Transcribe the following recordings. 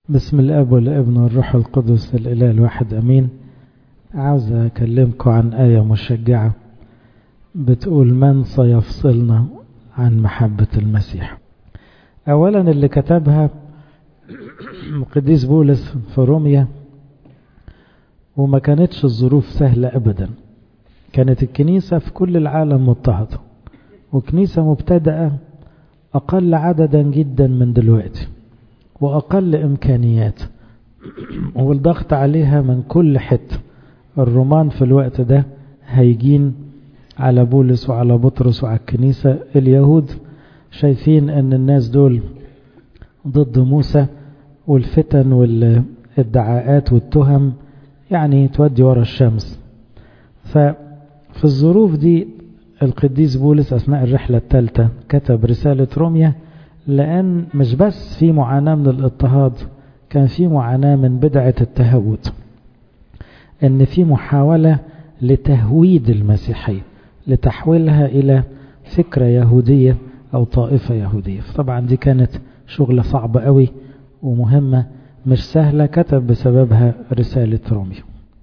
بسم الاب والابن والروح القدس الاله الواحد امين. عاوز اكلمكم عن آية مشجعة بتقول من سيفصلنا عن محبة المسيح. اولا اللي كتبها القديس بولس في روميا، وما كانتش الظروف سهلة ابدا. كانت الكنيسة في كل العالم مضطهدة، وكنيسة مبتدأة اقل عددا جدا من دلوقتي وأقل إمكانيات، والضغط عليها من كل حتة. الرومان في الوقت ده هيجين على بولس وعلى بطرس وعلى الكنيسة. اليهود شايفين أن الناس دول ضد موسى، والفتن والادعاءات والتهم يعني تودي ورا الشمس. ففي الظروف دي القديس بولس أثناء الرحلة الثالثة كتب رسالة روميا، لأن مش بس في معاناة من الاضطهاد، كان في معاناة من بدعة التهود، ان في محاولة لتهويد المسيحية، لتحويلها الى فكرة يهودية او طائفة يهودية. طبعا دي كانت شغلة صعبة قوي ومهمة مش سهلة، كتب بسببها رسالة روميا.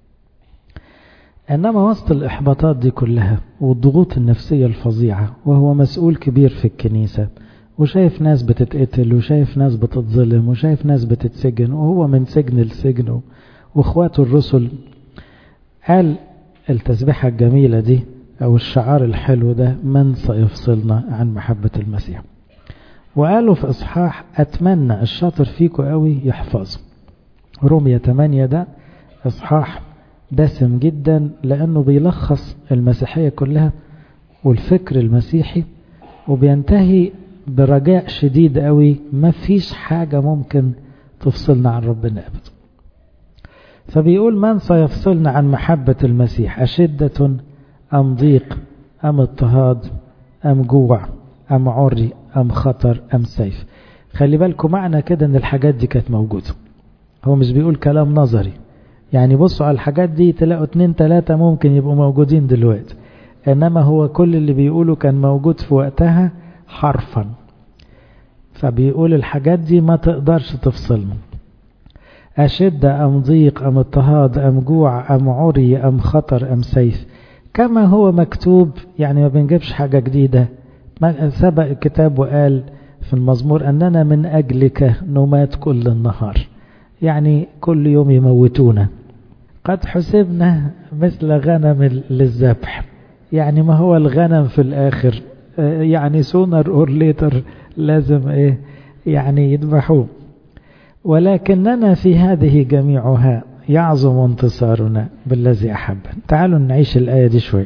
انما وسط الاحباطات دي كلها والضغوط النفسية الفظيعة، وهو مسؤول كبير في الكنيسة، وشايف ناس بتتقتل، وشايف ناس بتتظلم، وشايف ناس بتتسجن، وهو من سجن لسجن، واخواته الرسل، قال التسبيحة الجميلة دي او الشعار الحلو ده: من سيفصلنا عن محبة المسيح. وقالوا في اصحاح اتمنى الشاطر فيكم قوي يحفظه رومية 8. ده اصحاح دسم جدا، لانه بيلخص المسيحية كلها والفكر المسيحي، وبينتهي برجاء شديد قوي: ما فيش حاجة ممكن تفصلنا عن ربنا أبدا. فبيقول: من سيفصلنا عن محبة المسيح؟ أشدة أم ضيق أم اضطهاد أم جوع أم عري أم خطر أم سيف؟ خلي بالكم معنى كده ان الحاجات دي كانت موجودة. هو مش بيقول كلام نظري، يعني بصوا على الحاجات دي تلاقوا 2-3 ممكن يبقوا موجودين دلوقتي، انما هو كل اللي بيقوله كان موجود في وقتها حرفا. فبيقول الحاجات دي ما تقدرش تفصلنا. أشدة أم ضيق أم اضطهاد أم جوع أم عري أم خطر أم سيف، كما هو مكتوب. يعني ما بنجيبش حاجة جديدة، سبق الكتاب وقال في المزمور: أننا من أجلك نمات كل النهار، يعني كل يوم يموتونا. قد حسبنا مثل غنم للذبح، يعني ما هو الغنم في الآخر يعني sooner or later لازم يعني يذبحوه. ولكننا في هذه جميعها يعظم انتصارنا بالذي أحبنا. تعالوا نعيش الآية دي شوي.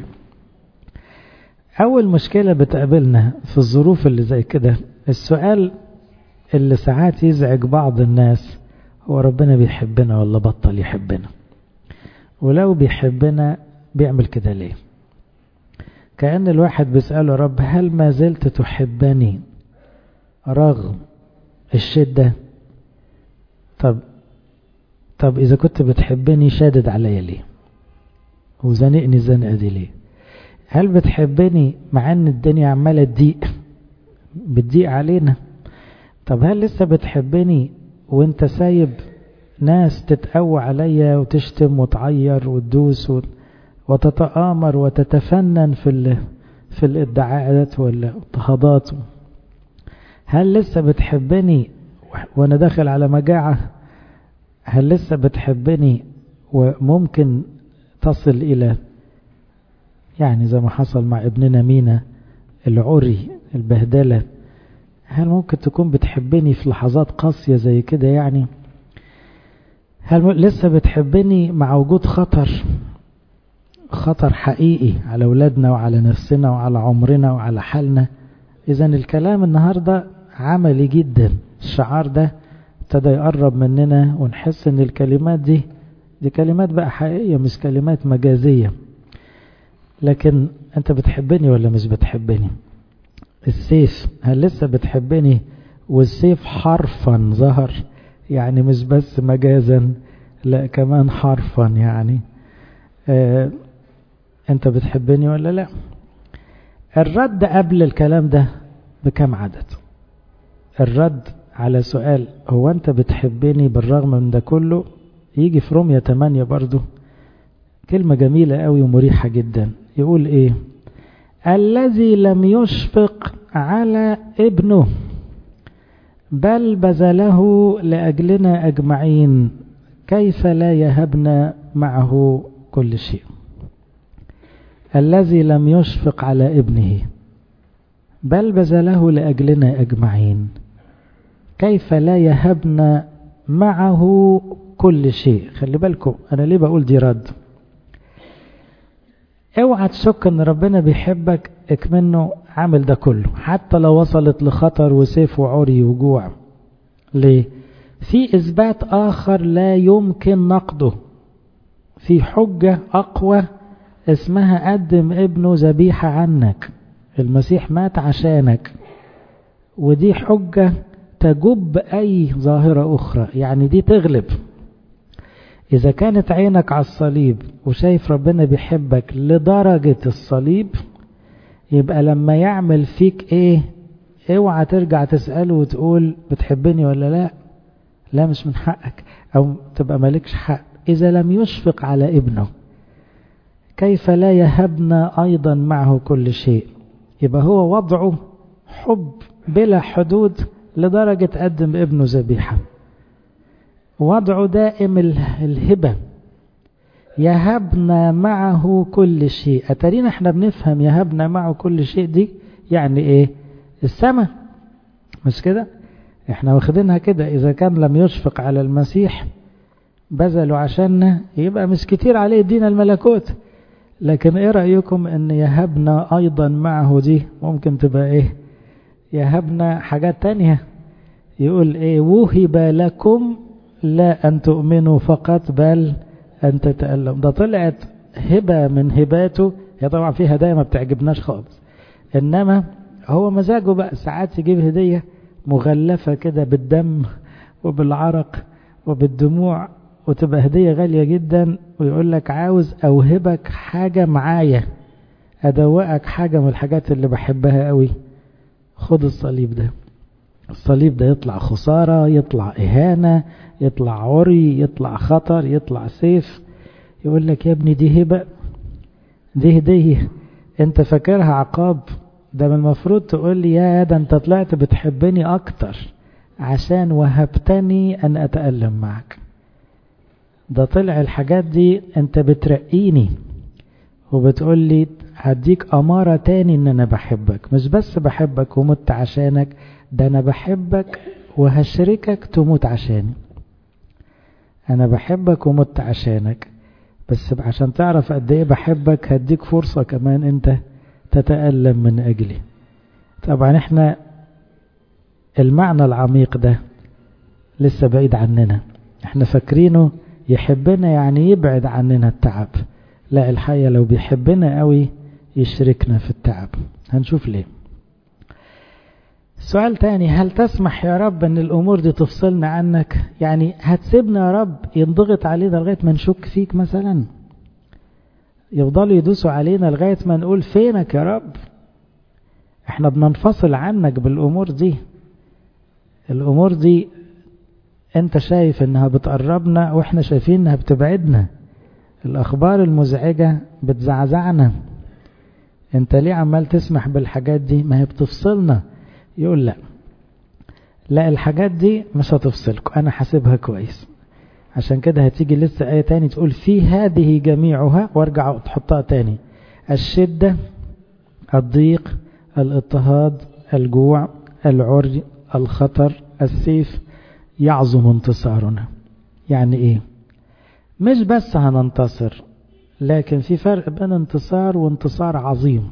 أول مشكلة بتقابلنا في الظروف اللي زي كده، السؤال اللي ساعات يزعج بعض الناس: هو ربنا بيحبنا ولا بطل يحبنا؟ ولو بيحبنا بيعمل كده ليه؟ كأن الواحد بيسأله: رب هل ما زلت تحبني رغم الشدة؟ طب إذا كنت بتحبني شادد عليا ليه؟ وزنقني الزنقة دي ليه؟ هل بتحبني مع ان الدنيا عمالة بتضيق علينا؟ طب هل لسه بتحبني وانت سايب ناس تتقوى عليا وتشتم وتعير وتدوس وتتآمر وتتفنن في الادعاءات والاضطهادات؟ هل لسه بتحبني وانا داخل على مجاعة؟ هل لسه بتحبني وممكن تصل الى يعني زي ما حصل مع ابننا مينا العري البهدلة؟ هل ممكن تكون بتحبني في لحظات قاسية زي كده؟ يعني هل لسه بتحبني مع وجود خطر حقيقي على أولادنا وعلى نفسنا وعلى عمرنا وعلى حالنا؟ إذن الكلام النهاردة عملي جدا. الشعار ده ابتدى يقرب مننا ونحس ان الكلمات دي كلمات بقى حقيقية، مش كلمات مجازية. لكن انت بتحبني ولا مش بتحبني؟ السيف، هل لسه بتحبني والسيف حرفا ظهر؟ يعني مش بس مجازا، لا كمان حرفا. يعني انت بتحبني ولا لا؟ الرد قبل الكلام ده بكم عدد؟ الرد على سؤال هو أنت بتحبني بالرغم من ده كله، يجي في رومية 8 برضو كلمة جميلة قوي ومريحة جدا. يقول إيه؟ الذي لم يشفق على ابنه بل بذله لأجلنا أجمعين كيف لا يهبنا معه كل شيء. الذي لم يشفق على ابنه بل بذله لأجلنا أجمعين كيف لا يهبنا معه كل شيء. خلي بالكم أنا ليه بقول دي رد. اوعى تشك ان ربنا بيحبك اكمنه عامل ده كله حتى لو وصلت لخطر وسيف وعري وجوع. ليه؟ في اثبات اخر لا يمكن نقده، في حجة اقوى اسمها قدم ابنه ذبيحة عنك. المسيح مات عشانك، ودي حجة تجب اي ظاهرة اخرى، يعني دي تغلب. إذا كانت عينك على الصليب وشايف ربنا بيحبك لدرجة الصليب، يبقى لما يعمل فيك إيه اوعى ترجع تسأله وتقول بتحبني ولا لا. لا، مش من حقك أو تبقى مالكش حق. إذا لم يشفق على ابنه كيف لا يهبنا أيضا معه كل شيء. يبقى هو وضعه حب بلا حدود لدرجة قدم ابنه ذبيحة. وضعه دائم الهبة، يهبنا معه كل شيء. أترينا احنا بنفهم يهبنا معه كل شيء دي يعني ايه؟ السماء، مش كده؟ احنا واخدينها كده. اذا كان لم يشفق على المسيح بذلوا عشاننا، يبقى مش كتير عليه دين الملكوت. لكن ايه رأيكم ان يهبنا ايضا معه دي ممكن تبقى ايه؟ يهبنا حاجات تانية. يقول ايه؟ وهب لكم لا أن تؤمنوا فقط بل أن تتألم. ده طلعت هبة من هباته. هي طبعا في هدايا ما بتعجبناش خالص، إنما هو مزاجه بقى ساعات يجيب هدية مغلفة كده بالدم وبالعرق وبالدموع، وتبقى هدية غالية جدا، ويقول لك عاوز أوهبك حاجة معايا، أدوقك حاجة من الحاجات اللي بحبها قوي. خد الصليب ده. الصليب ده يطلع خسارة، يطلع إهانة، يطلع عري، يطلع خطر، يطلع سيف. يقول لك يا ابني دي هبة، دي هدية، انت فاكرها عقاب؟ ده من المفروض تقول لي يا ده انت طلعت بتحبني اكتر عشان وهبتني ان اتألم معك. ده طلع الحاجات دي انت بترقيني وبتقول لي هديك امارة تاني ان انا بحبك. مش بس بحبك ومت عشانك، ده انا بحبك وهشركك تموت عشاني. انا بحبك ومت عشانك، بس عشان تعرف قد ايه بحبك هديك فرصة كمان انت تتألم من اجلي. طبعا احنا المعنى العميق ده لسه بعيد عننا. احنا فاكرينه يحبنا يعني يبعد عننا التعب. لا، الحقيقة لو بيحبنا قوي يشركنا في التعب. هنشوف ليه. سؤال تاني، هل تسمح يا رب ان الامور دي تفصلنا عنك؟ يعني هتسيبنا يا رب ينضغط علينا لغاية ما نشك فيك مثلا؟ يفضلوا يدوسوا علينا لغاية ما نقول فينك يا رب؟ احنا بننفصل عنك بالامور دي. الامور دي انت شايف انها بتقربنا واحنا شايفين انها بتبعدنا. الاخبار المزعجة بتزعزعنا. انت ليه عمال تسمح بالحاجات دي؟ ما هي بتفصلنا. يقول لا الحاجات دي مش هتفصلكم، انا حاسبها كويس. عشان كده هتيجي لسه آية تاني تقول في هذه جميعها، وارجع تحطها تاني: الشدة، الضيق، الاضطهاد، الجوع، العري، الخطر، السيف، يعظم انتصارنا. يعني ايه؟ مش بس هننتصر، لكن في فرق بين انتصار وانتصار عظيم.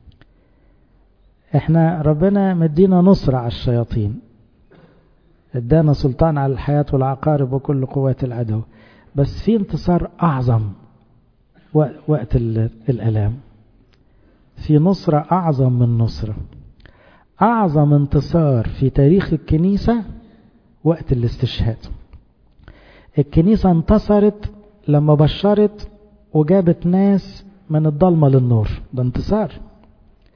احنا ربنا مدينا نصر على الشياطين، ادانا سلطان على الحياة والعقارب وكل قوات العدو، بس في انتصار اعظم وقت الالام. في نصرة اعظم من نصرة. اعظم انتصار في تاريخ الكنيسة وقت الاستشهاد. الكنيسة انتصرت لما بشرت وجابت ناس من الضلمة للنور، ده انتصار.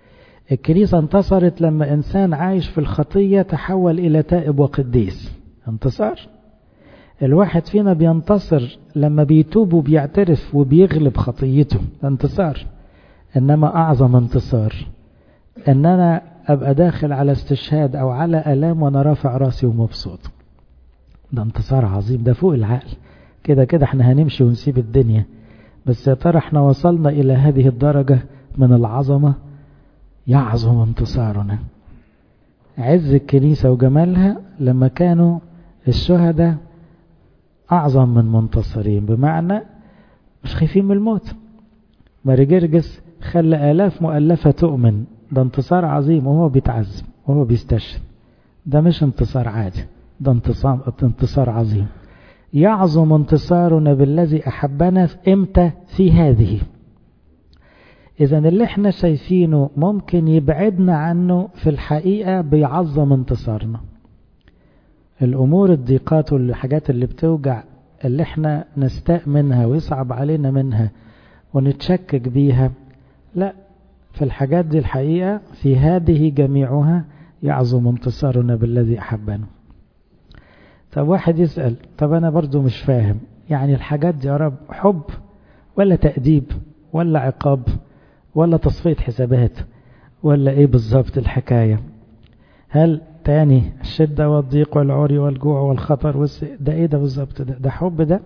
الكنيسة انتصرت لما إنسان عايش في الخطية تحول إلى تائب وقديس، انتصار. الواحد فينا بينتصر لما بيتوب وبيعترف وبيغلب خطيته، انتصار. إنما أعظم انتصار إن أنا أبقى داخل على استشهاد أو على ألام وأنا رافع راسي ومبسوط. ده انتصار عظيم، ده فوق العقل. كده كده احنا هنمشي ونسيب الدنيا، بس يا ترى احنا وصلنا إلى هذه الدرجة من العظمة؟ يعظم انتصارنا. عز الكنيسة وجمالها لما كانوا الشهداء أعظم من منتصرين، بمعنى مش خايفين من الموت. ماري جرجس خلى آلاف مؤلفة تؤمن، ده انتصار عظيم، وهو بيتعذب وهو بيستشهد. ده مش انتصار عادي، ده انتصار عظيم. يعظم انتصارنا بالذي أحبنا إمتى؟ في هذه. إذن اللي احنا شايفينه ممكن يبعدنا عنه، في الحقيقة بيعظم انتصارنا. الأمور، الضيقات والحاجات اللي بتوجع، اللي احنا نستاء منها ويصعب علينا منها ونتشكك بيها، لا، في الحاجات دي الحقيقة في هذه جميعها يعظم انتصارنا بالذي أحبنا. طب واحد يسأل، طب أنا برضو مش فاهم، يعني الحاجات دي يا رب حب ولا تأديب ولا عقاب ولا تصفية حسابات ولا ايه بالظبط الحكاية؟ هل تاني الشدة والضيق والعري والجوع والخطر ده ايه ده بالظبط؟ ده حب ده؟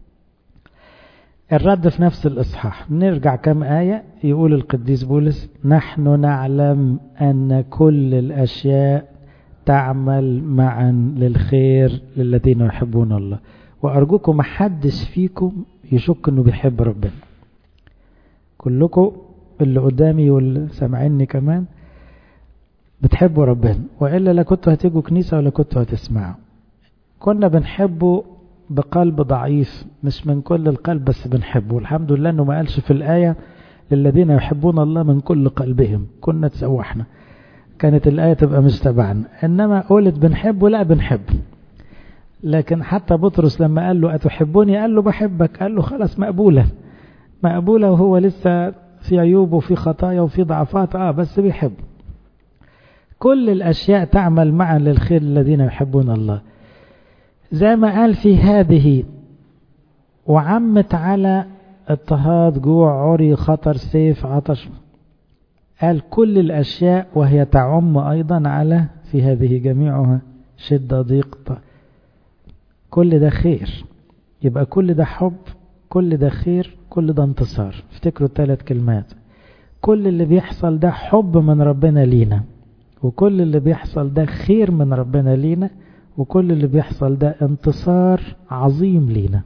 الرد في نفس الإصحاح. نرجع كم آية، يقول القديس بولس: نحن نعلم أن كل الأشياء تعمل معا للخير للذين يحبون الله. وأرجوكم محدش فيكم يشك أنه بيحب ربنا. كلكم اللي قدامي واللي سامعيني كمان بتحبوا ربنا، وإلا لا كنتوا هتيجوا كنيسة ولا كنتوا هتسمعوا. كنا بنحبه بقلب ضعيف، مش من كل القلب، بس بنحبه. الحمد لله أنه ما قالش في الآية للذين يحبون الله من كل قلبهم، كنا تسوحنا، كانت الآية تبقى مش تبعنا. إنما قولت بنحبه، لا بنحبه. لكن حتى بطرس لما قال له أتحبوني، قال له بحبك، قال له خلاص مقبولة، وهو لسه في عيوب وفي خطايا وفي ضعفات، بس بيحب. كل الأشياء تعمل معا للخير الذين يحبون الله، زي ما قال في هذه، وعمت على اضطهاد، جوع، عري، خطر، سيف، عطش. قال كل الأشياء، وهي تعم أيضا على في هذه جميعها شدة، ضيق. كل ده خير، يبقى كل ده حب، كل ده خير، كل ده انتصار. افتكروا 3 كلمات: كل اللي بيحصل ده حب من ربنا لينا، وكل اللي بيحصل ده خير من ربنا لينا، وكل اللي بيحصل ده انتصار عظيم لينا.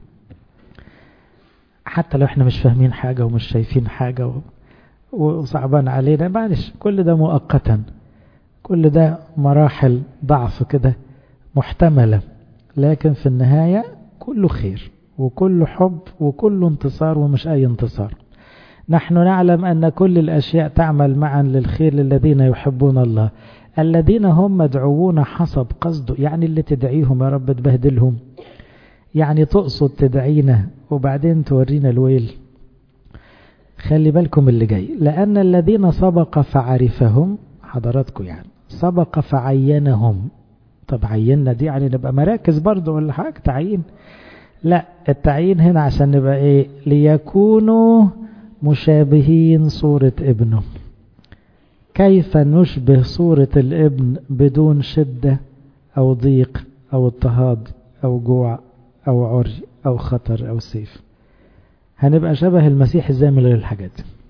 حتى لو احنا مش فاهمين حاجة ومش شايفين حاجة وصعبان علينا، معلش، كل ده مؤقتا، كل ده مراحل ضعف كده محتملة، لكن في النهاية كله خير وكله حب وكله انتصار، ومش أي انتصار. نحن نعلم أن كل الأشياء تعمل معا للخير للذين يحبون الله، الذين هم مدعوون حسب قصده. يعني اللي تدعيهم يا رب تبهدلهم؟ يعني تقصد تدعينا وبعدين تورينا الويل؟ خلي بالكم اللي جاي: لأن الذين سبق فعرفهم، حضراتكم يعني سبق فعينهم. طب عيننا دي يعني نبقى مراكز برضو ولا حاجة تعيين؟ لا، التعيين هنا عشان نبقى ايه؟ ليكونوا مشابهين صورة ابنه. كيف نشبه صورة الابن بدون شدة أو ضيق أو اضطهاد أو جوع أو عري أو خطر أو سيف؟ هنبقى شبه المسيح ازاي من غير الحاجات؟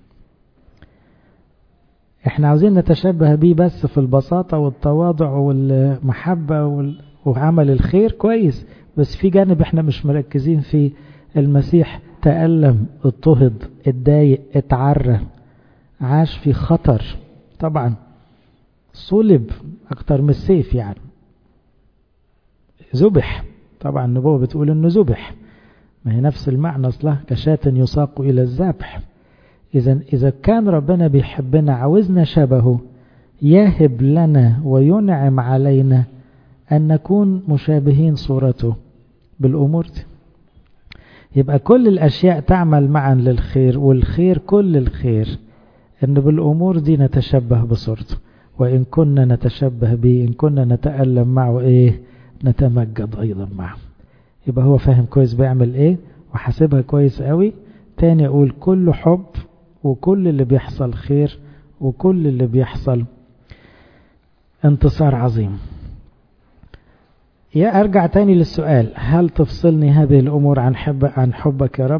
احنا عاوزين نتشبه بيه بس في البساطة والتواضع والمحبة وعمل الخير، كويس، بس في جانب احنا مش مركزين فيه. المسيح تألم، اضطهد، اتضايق، اتعرى، عاش في خطر، طبعا صلب اكتر من السيف، يعني ذبح. طبعا النبوة بتقول انه ذبح، ما هي نفس المعنى اصلا، كشاة يساق الى الذبح. إذا كان ربنا بيحبنا عاوزنا شبهه، يهب لنا وينعم علينا أن نكون مشابهين صورته بالأمور دي. يبقى كل الأشياء تعمل معا للخير، والخير كل الخير ان بالامور دي نتشبه بصورته، وان كنا نتشبه به، ان كنا نتألم معه ايه نتمجد ايضا معه. يبقى هو فاهم كويس بيعمل ايه وحاسبها كويس قوي. تاني اقول كله حب، وكل اللي بيحصل خير، وكل اللي بيحصل انتصار عظيم. يا ارجع تاني للسؤال، هل تفصلني هذه الامور عن حبك يا رب؟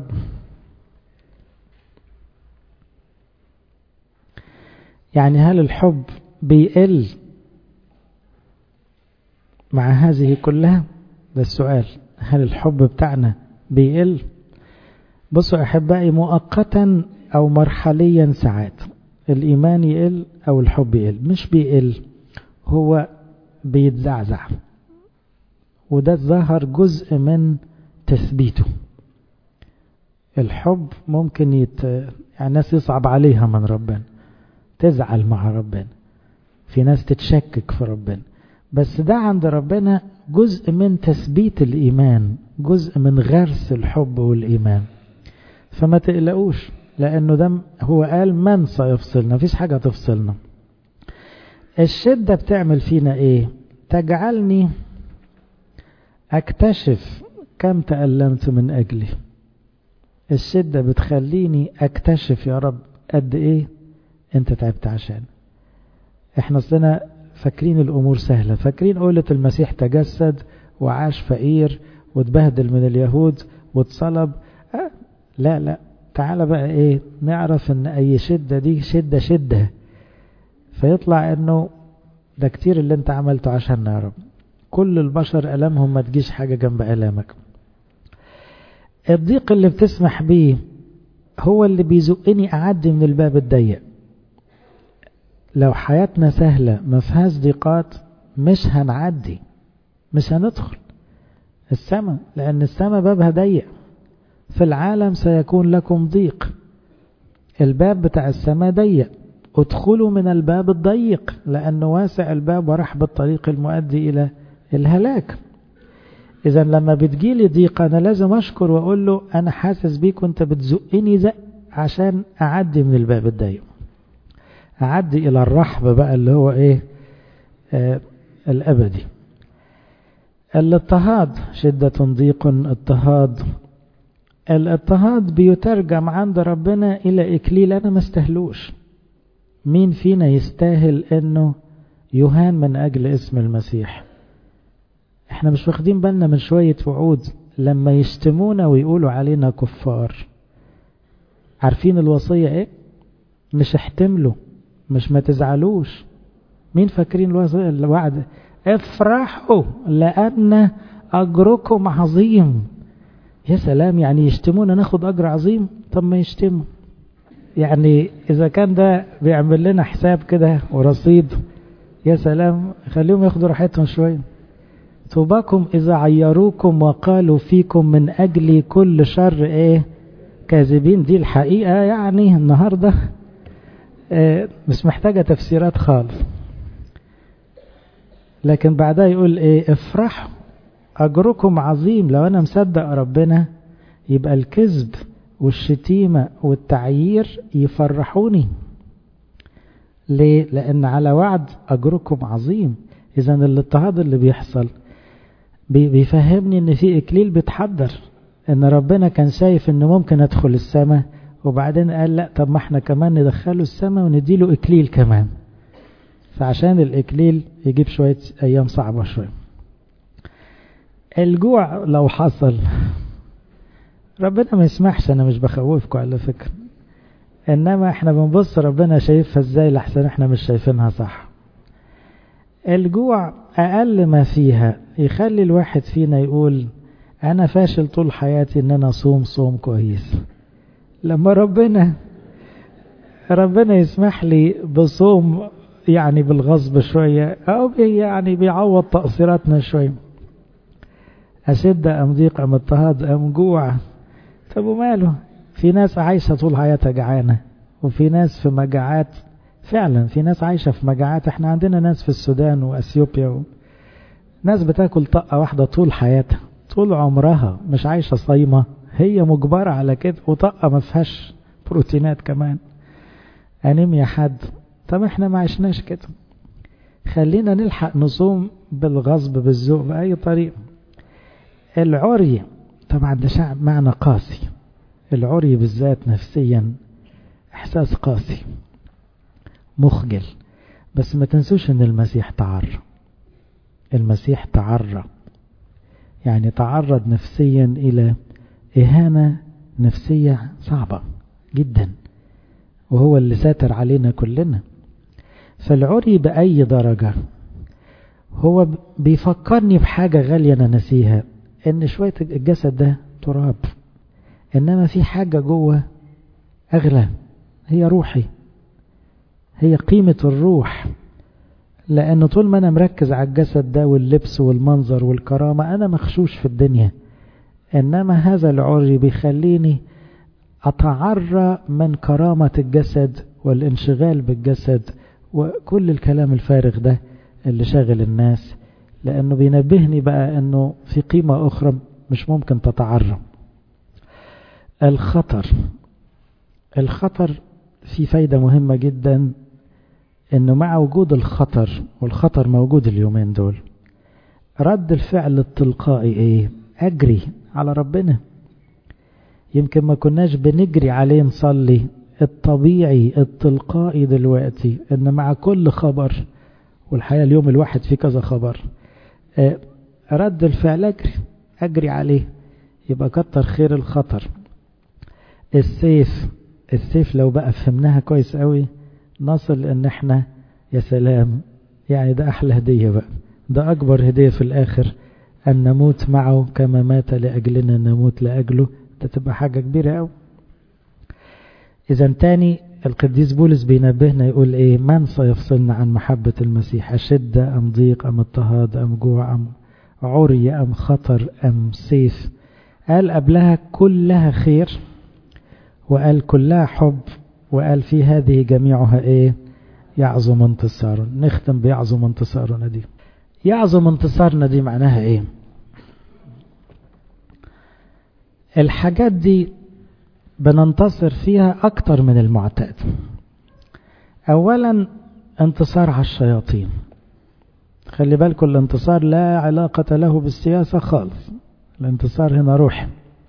يعني هل الحب بيقل مع هذه كلها؟ ده السؤال، هل الحب بتاعنا بيقل؟ بصوا أحبائي، مؤقتا أو مرحليا ساعات الإيمان يقل أو الحب يقل، مش بيقل، هو بيتزعزع، وده ظهر جزء من تثبيته. الحب ممكن يعني ناس يصعب عليها من ربنا، تزعل مع ربنا، في ناس تتشكك في ربنا، بس ده عند ربنا جزء من تثبيت الإيمان، جزء من غرس الحب والإيمان. فما تقلقوش، لأنه ده هو قال من سيفصلنا، مفيش حاجة تفصلنا. الشدة بتعمل فينا ايه؟ تجعلني اكتشف كم تألمت من أجلي. الشدة بتخليني اكتشف يا رب قد ايه انت تعبت عشان. احنا اصلنا فاكرين الامور سهلة، فاكرين قولة المسيح تجسد وعاش فقير واتبهدل من اليهود واتصلب. لا لا، تعال بقى ايه نعرف ان اي شدة دي شدة، فيطلع انه ده كتير اللي انت عملته عشاننا يا رب. كل البشر ألمهم ما تجيش حاجة جنب ألامك. الضيق اللي بتسمح بيه هو اللي بيزقني أعدي من الباب الضيق. لو حياتنا سهلة ما فيهاش ضيقات مش هنعدي، مش هندخل السماء، لأن السماء بابها ضيق. في العالم سيكون لكم ضيق، الباب بتاع السماء ضيق، ادخلوا من الباب الضيق لأنه واسع الباب ورحب الطريق المؤدي إلى الهلاك. إذا لما بتجيلي ضيق أنا لازم أشكر وأقول له أنا حاسس بيك وأنت بتزقني زق عشان أعدي من الباب الضيق، أعدي إلى الرحب بقى اللي هو إيه الأبدي. الاضطهاد شدة ضيق اضطهاد. الاضطهاد بيترجم عند ربنا إلى إكليل أنا ما استهلوش. مين فينا يستاهل أنه يهان من أجل اسم المسيح؟ احنا مش واخدين بالنا من شوية وعود لما يشتمونا ويقولوا علينا كفار. عارفين الوصية ايه؟ مش احتملوا، مش ما تزعلوش. مين فاكرين الوعد؟ افرحوا لأن أجركم عظيم. يا سلام، يعني يشتمونا ناخد أجر عظيم؟ طب ما يشتموا، يعني إذا كان ده بيعمل لنا حساب كده ورصيد، يا سلام، خليهم ياخدوا راحتهم شوية. طوباكم إذا عيروكم وقالوا فيكم من أجل كل شر إيه كاذبين. دي الحقيقة يعني النهاردة مش محتاجة تفسيرات خالص. لكن بعدها يقول إيه؟ افرحوا أجركم عظيم. لو أنا مصدق ربنا يبقى الكذب والشتيمة والتعيير يفرحوني. ليه؟ لأن على وعد أجركم عظيم. إذن الاضطهاد اللي بيحصل بيفهمني ان في اكليل بيتحضر، ان ربنا كان شايف انه ممكن ادخل السماء وبعدين قال لا، طب ما احنا كمان ندخله السماء ونديله اكليل كمان. فعشان الاكليل يجيب شوية ايام صعبة شوية. الجوع لو حصل ربنا ما يسمحش، انا مش بخوفكم على فكرة، انما احنا بنبص ربنا شايفها ازاي لحسن احنا مش شايفينها صح. الجوع أقل ما فيها يخلي الواحد فينا يقول أنا فاشل طول حياتي إن أنا صوم كويس. لما ربنا يسمح لي بصوم يعني بالغصب شوية، أو يعني بيعوض تقصيراتنا شوية، أشد أم ضيق أم اضطهاد أم جوع، طب وماله؟ في ناس عايشة طول حياتها جعانة، وفي ناس في مجاعات. فعلا في ناس عايشة في مجاعات. احنا عندنا ناس في السودان وأثيوبيا ناس بتاكل طقة واحدة طول حياتها، طول عمرها، مش عايشة صايمة، هي مجبرة على كده، وطقة ما فيهاش بروتينات كمان. أنيميا حد. طب احنا ما عشناش كده، خلينا نلحق نصوم بالغصب بالذوق بأي طريقة. العري طبعا ده شعب معنى قاسي، العري بالذات نفسيا إحساس قاسي مخجل. بس ما تنسوش ان المسيح تعرى، المسيح تعرى يعني تعرض نفسيا إلى إهانة نفسية صعبة جدا، وهو اللي ساتر علينا كلنا. فالعري بأي درجة هو بيفكرني بحاجة غالية أنا نسيها، إن شوية الجسد ده تراب، إنما في حاجة جوه أغلى، هي روحي، هي قيمة الروح. لأن طول ما أنا مركز على الجسد ده واللبس والمنظر والكرامة أنا مخشوش في الدنيا، إنما هذا العري بيخليني أتعرى من كرامة الجسد والانشغال بالجسد وكل الكلام الفارغ ده اللي شاغل الناس، لأنه بينبهني بقى أنه في قيمة أخرى مش ممكن تتعرى. الخطر في فايدة مهمة جدا، أنه مع وجود الخطر، والخطر موجود اليومين دول، رد الفعل التلقائي إيه؟ أجري على ربنا. يمكن ما كناش بنجري عليه نصلي، الطبيعي التلقائي دلوقتي ان مع كل خبر، والحقيقة اليوم الواحد فيه كذا خبر، رد الفعل أجري عليه، يبقى كتر خير الخطر. السيف لو بقى فهمناها كويس قوي نصل ان احنا يا سلام، يعني ده احلى هدية بقى، ده اكبر هدية في الاخر، ان نموت معه كما مات لأجلنا نموت لأجله. ده تبقى حاجة كبيرة قوي. اذا تاني القديس بولس بينبهنا يقول ايه؟ من سيفصلنا عن محبة المسيح؟ أشدة أم ضيق أم اضطهاد أم جوع أم عري أم خطر أم سيف؟ قال قبلها كلها خير، وقال كلها حب، وقال في هذه جميعها ايه؟ يعظم انتصار. نختم بيعظم انتصارنا دي. يعظم انتصارنا دي معناها ايه؟ الحاجات دي بننتصر فيها اكتر من المعتاد. اولا انتصار على الشياطين، خلي بالكم الانتصار لا علاقة له بالسياسة خالص، الانتصار هنا روحي.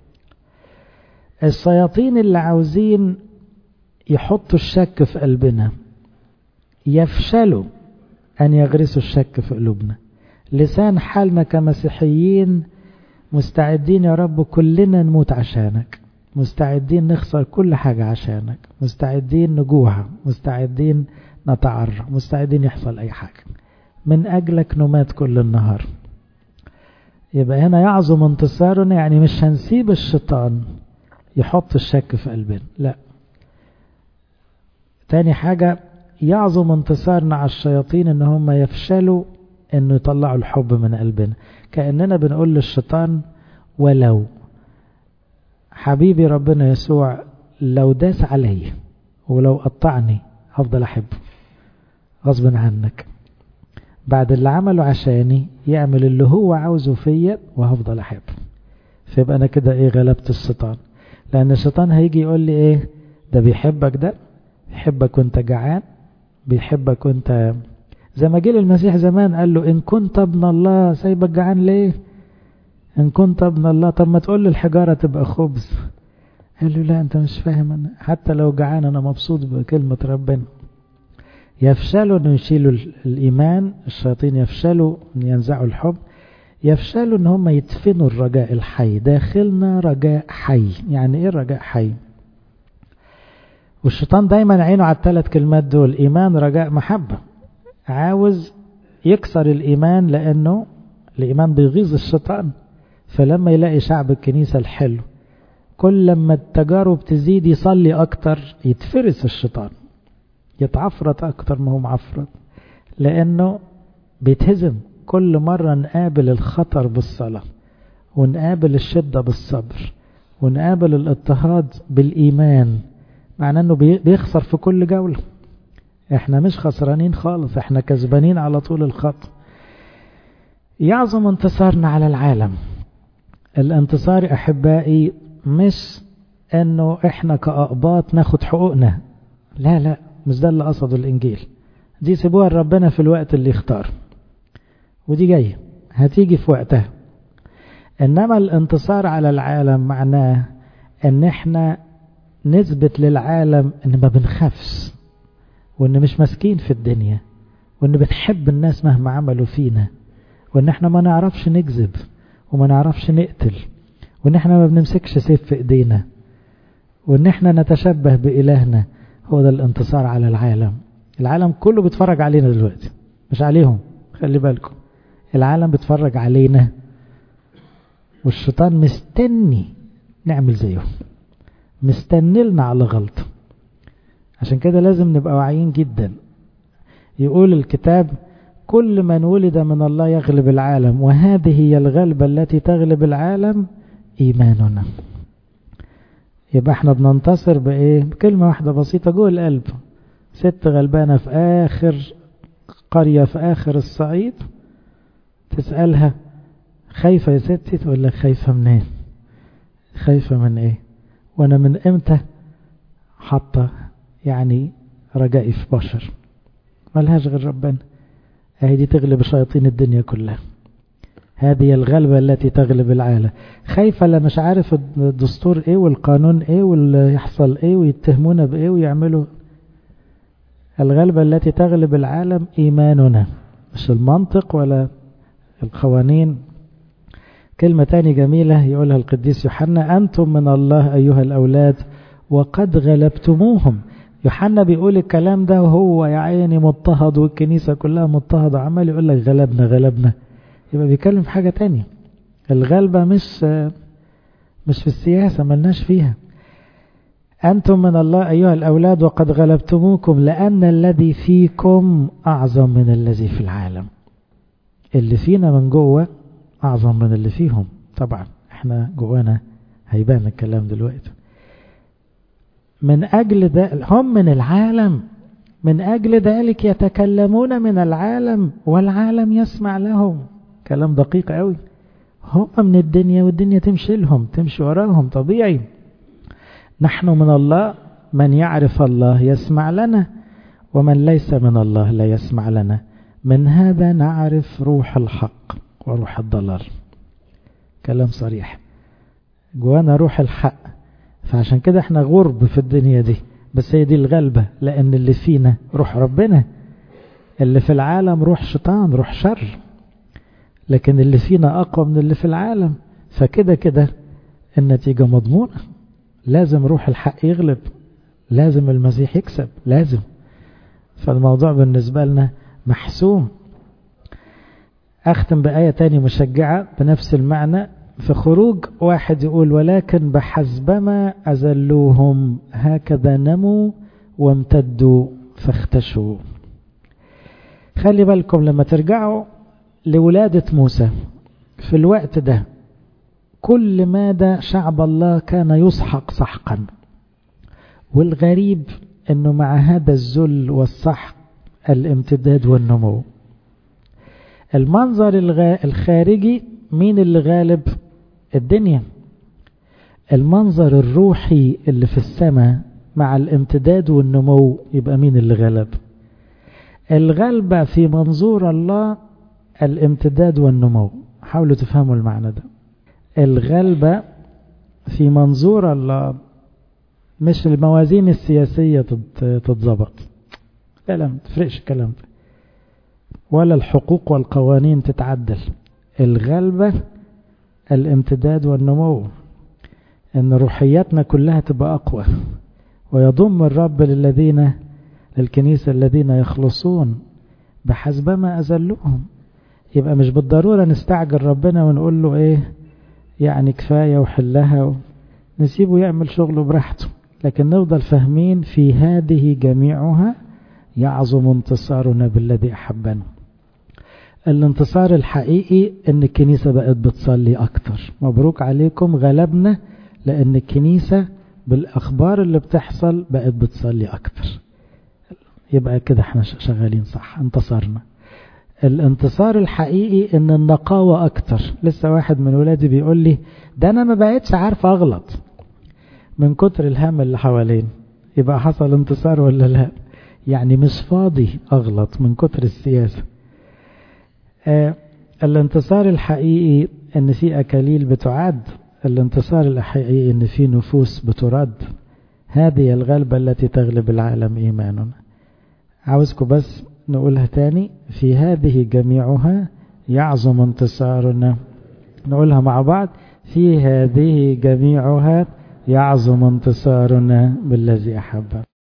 الشياطين اللي عاوزين يحطوا الشك في قلبنا يفشلوا أن يغرسوا الشك في قلوبنا. لسان حالنا كمسيحيين مستعدين يا رب كلنا نموت عشانك، مستعدين نخسر كل حاجة عشانك، مستعدين نجوع، مستعدين نتعرى، مستعدين يحصل أي حاجة من أجلك، نمات كل النهار. يبقى هنا يعظم انتصارنا، يعني مش هنسيب الشيطان يحط الشك في قلبنا، لا. تاني حاجة يعظم انتصارنا على الشياطين ان هم يفشلوا انه يطلعوا الحب من قلبنا. كأننا بنقول للشيطان ولو حبيبي ربنا يسوع لو داس علي ولو قطعني هفضل احبه غصبا عنك، بعد اللي عمله عشاني يعمل اللي هو عاوزه فيا وهفضل احبه. فيبقى انا كده ايه؟ غلبت الشيطان. لان الشيطان هيجي يقول لي ايه؟ ده بيحبك، ده بيحبك وانت جعان، بيحبك وانت زي ما جه المسيح زمان قال له ان كنت ابن الله سايبك جعان ليه؟ ان كنت ابن الله طب ما تقول للحجارة تبقى خبز. قال له لا انت مش فاهم، أنا حتى لو جعان انا مبسوط بكلمة ربنا. يفشلوا ان يشيلوا الايمان، الشياطين يفشلوا ان ينزعوا الحب، يفشلوا ان هم يدفنوا الرجاء الحي داخلنا. رجاء حي يعني ايه رجاء حي؟ والشيطان دايما عينه على الثلاث كلمات دول، ايمان رجاء محبة. عاوز يكسر الايمان لانه الايمان بيغيظ الشيطان. فلما يلاقي شعب الكنيسة الحلو كل لما التجارب تزيد يصلي اكتر يتفرس الشيطان، يتعفرت اكتر ما هو معفرت، لانه بيتهزم. كل مرة نقابل الخطر بالصلاة، ونقابل الشدة بالصبر، ونقابل الاضطهاد بالإيمان، معناه انه بيخسر في كل جولة. احنا مش خسرانين خالص، احنا كسبانين على طول الخط. يعظم انتصارنا على العالم. الانتصار احبائي مش انه احنا كأقباط ناخد حقوقنا، لا لا، مش ده اللي قصده الإنجيل. دي سيبوها لربنا في الوقت اللي يختار، ودي جاية هتيجي في وقتها. إنما الانتصار على العالم معناه إن إحنا نثبت للعالم إن ما بنخافش، وإن مش مسكين في الدنيا، وإن بنحب الناس مهما عملوا فينا، وإن إحنا ما نعرفش نكذب وما نعرفش نقتل، وإن إحنا ما بنمسكش سيف في إيدينا، وإن إحنا نتشبه بإلهنا. هو ده الانتصار على العالم. العالم كله بيتفرج علينا دلوقتي، مش عليهم، خلي بالكم. العالم بيتفرج علينا، والشيطان مستني نعمل زيه، مستني لنا على غلطة. عشان كده لازم نبقى واعيين جدا. يقول الكتاب: كل من ولد من الله يغلب العالم، وهذه هي الغلبة التي تغلب العالم، إيماننا. يبقى احنا بننتصر بإيه؟ بكلمة واحدة بسيطة جوه القلب. ست غلبانة في آخر قرية في آخر الصعيد، تسألها: خايفة يا ستي؟ تقول لك: خايفة منين؟ خايفة من ايه؟ وانا من امتى حاطة يعني رجائي في بشر؟ ملهاش غير ربنا. اهي دي تغلب شياطين الدنيا كلها. هذه الغلبة التي تغلب العالم. خايفة لا مش عارف الدستور ايه والقانون ايه واللي يحصل ايه ويتهمونا بايه ويعملوا. الغلبة التي تغلب العالم إيماننا، مش المنطق ولا القوانين. كلمة تاني جميلة يقولها القديس يوحنا: أنتم من الله أيها الأولاد وقد غلبتموهم. يوحنا بيقول الكلام ده وهو يا عيني مضطهد والكنيسة كلها مضطهدة، عمال يقول لك غلبنا. يبقى بيتكلم في حاجة تانية. الغلبة مش في السياسة، ملناش فيها. أنتم من الله أيها الأولاد وقد غلبتموكم، لأن الذي فيكم أعظم من الذي في العالم. اللي فينا من جوه أعظم من اللي فيهم. طبعا احنا جوانا هيبان الكلام دلوقتي. من أجل ذلك هم من العالم، من أجل ذلك يتكلمون من العالم والعالم يسمع لهم. كلام دقيق قوي. هم من الدنيا والدنيا تمشي لهم، تمشي وراهم، طبيعي. نحن من الله، من يعرف الله يسمع لنا، ومن ليس من الله لا يسمع لنا. من هذا نعرف روح الحق وروح الضلال. كلام صريح. جوانا روح الحق، فعشان كده احنا غرب في الدنيا دي، بس هي دي الغلبة، لأن اللي فينا روح ربنا. اللي في العالم روح شيطان، روح شر، لكن اللي فينا أقوى من اللي في العالم. فكده كده النتيجة مضمونة. لازم روح الحق يغلب، لازم المسيح يكسب، لازم. فالموضوع بالنسبة لنا محسوم. أختم بآية تاني مشجعة بنفس المعنى في خروج 1 يقول: ولكن بحسبما أذلوهم هكذا نموا وامتدوا فاختشوا. خلي بالكم لما ترجعوا لولادة موسى في الوقت ده، كل ماذا شعب الله كان يسحق سحقا. والغريب أنه مع هذا الذل والسحق الامتداد والنمو. المنظر الخارجي مين اللي غالب؟ الدنيا. المنظر الروحي اللي في السماء مع الامتداد والنمو يبقى مين اللي غلب؟ الغلبة في منظور الله الامتداد والنمو. حاولوا تفهموا المعنى ده. الغلبة في منظور الله مش الموازين السياسية تتضبط، لا ما تفرقش الكلام ده، ولا الحقوق والقوانين تتعدل. الغلبة الامتداد والنمو، ان روحياتنا كلها تبقى اقوى، ويضم الرب للكنيسة الذين يخلصون بحسبما أذلوهم. يبقى مش بالضرورة نستعجل ربنا ونقول له ايه يعني كفاية وحلها نسيبه يعمل شغله براحته، لكن نفضل فاهمين في هذه جميعها يعظم انتصارنا بالذي أحبنا. الانتصار الحقيقي ان الكنيسة بقت بتصلي اكتر. مبروك عليكم، غلبنا، لان الكنيسة بالاخبار اللي بتحصل بقت بتصلي اكتر. يبقى كده احنا شغالين صح، انتصرنا. الانتصار الحقيقي ان النقاوة اكتر. لسه واحد من ولادي بيقول لي: ده انا ما بقيتش عارف اغلط من كتر الهم اللي حوالين. يبقى حصل انتصار ولا لا؟ يعني مش فاضي أغلط من كتر السياسة. الانتصار الحقيقي ان في أكاليل بتعد، الانتصار الحقيقي ان في نفوس بترد. هذه الغلبة التي تغلب العالم إيماننا. عاوزكم بس نقولها تاني، في هذه جميعها يعظم انتصارنا. نقولها مع بعض، في هذه جميعها يعظم انتصارنا بالذي أحبنا.